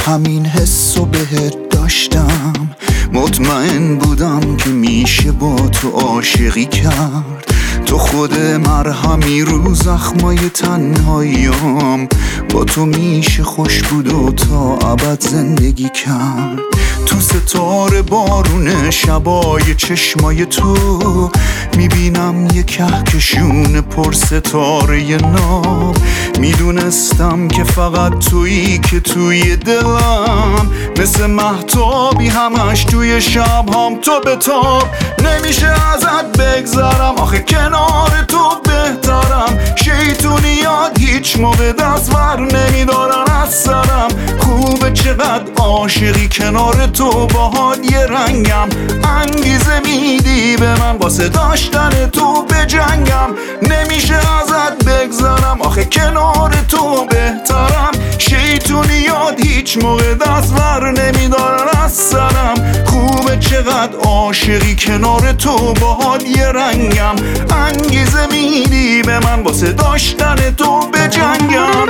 همین حسو بهت داشتم، مطمئن بودم که میشه با تو عاشقی کرد. تو خود مرهمی رو زخمای تنهاییام، با تو میشه خوش بود و تا ابد زندگی کرد. تو ستاره بارون شبای چشمای تو میبینم یه کهکشون پر ستاره ناب. میدونستم که فقط تویی که توی دلم، مثل مهتابی همش توی شبهام تو بتاب. نمیشه ازت بگذرم، آخه کنار تو بهترم. شیطونی یاد هیچ موقع دست ور نمیدارن از سرم. خوبه چقدر عاشقی کنار تو، باهات یه رنگم. انگیزه میدی به من واسه داشتن تو بجنگم. نمیشه ازت بگذرم، آخه کنار تو بهترم. شیطونی یاد هیچ موقع دست ور نمیدارن از سرم. خوبه چقدر عاشقی کنار تو، باهات یه رنگم. انگیزه میدی به من واسه داشتن تو بجنگم.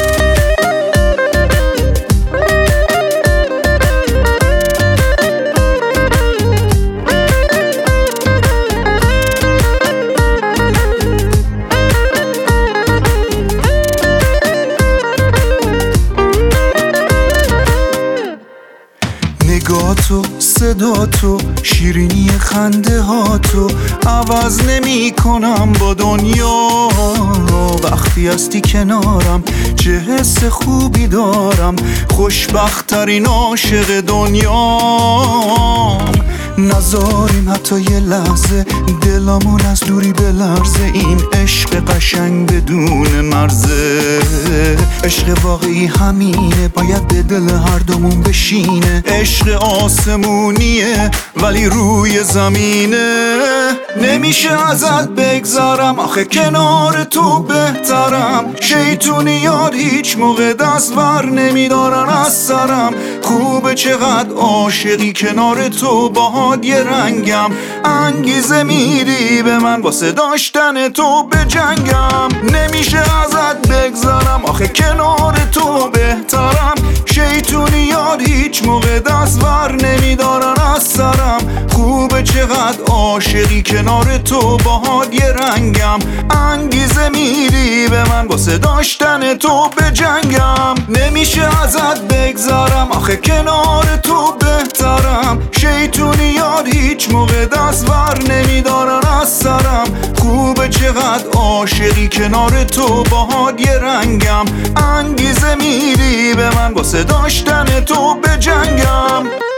نگاتو، صداتو، شیرینی خنده هاتو عوض نمی کنم با دنیا. وقتی هستی کنارم چه حس خوبی دارم، خوشبخت‌ترین عاشق دنیام. نذاریم حتی یه لحظه دلمون از دوری بلرزه. این عشق قشنگ بدون مرزه، عشق واقعی همینه، باید به دل هر دومون بشینه. عشق آسمونیه ولی روی زمینه. نمیشه ازت بگذرم، آخه کنار تو بهترم. شیطونی یاد هیچ موقع دست ور نمیدارن از سرم. خوبه چقدر عاشقی کنار تو، باهات یه رنگم. انگیزه میدی به من واسه داشتن تو بجنگم. نمیشه ازت بگذرم، آخه کنار تو بهترم. شیطونی یاد هیچ موقع دست ور نمیدارن از سرم. خوبه چقدر عاشقی کنار تو، باهات یه رنگم. انگیزه میدی به من واسه داشتن تو بجنگم. نمیشه ازت بگذرم، آخه کنار تو بهترم. شیطونی یاد هیچ موقع دست ور نمیدارن از سرم. خوبه چقدر عاشقی کنار تو، باهات یه رنگم. انگیزه میدی به من واسه داشتن تو بجنگم.